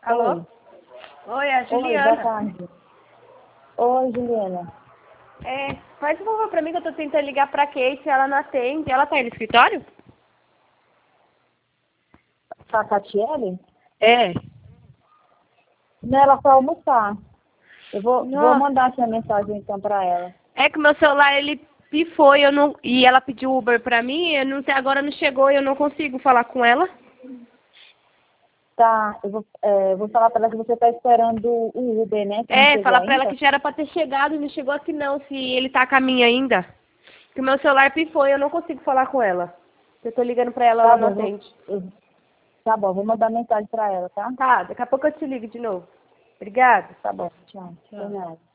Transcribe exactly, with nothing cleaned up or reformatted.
Alô? Oi. Oi, é a Oi, boa Juliana. tarde. Oi, Juliana. É, faz um favor pra mim que eu tô tentando ligar pra Kate, ela não atende. Ela tá aí no escritório? Tá a Catiele? É. Não, ela foi almoçar. Eu vou, vou Nossa. mandar aqui a mensagem então pra ela. É que o meu celular, ele pifou e, eu não, e ela pediu Uber pra mim e eu não, sei- agora não chegou e eu não consigo falar com ela. Tá, eu vou, é, vou falar pra ela que você tá esperando o Uber, né? Que não É, chegou fala pra ela ainda. que já era pra ter chegado e não chegou aqui não, se ele tá a caminho ainda. Que o meu celular pifou e eu não consigo falar com ela. Eu tô ligando pra ela, Tá ela não bom, vou, atende. eu- tá bom, vou mandar mensagem pra ela, tá? Tá, daqui a pouco eu te ligo de novo. Obrigada. Tá bom, tchau. Por Tchau. nada.